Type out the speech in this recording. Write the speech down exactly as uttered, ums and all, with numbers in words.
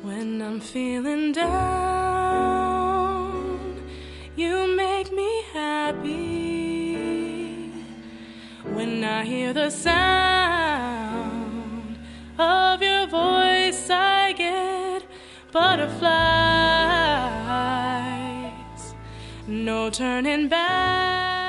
When I'm feeling down, you make me happy. When I hear the sound of your voice, I get butterflies. No turning back.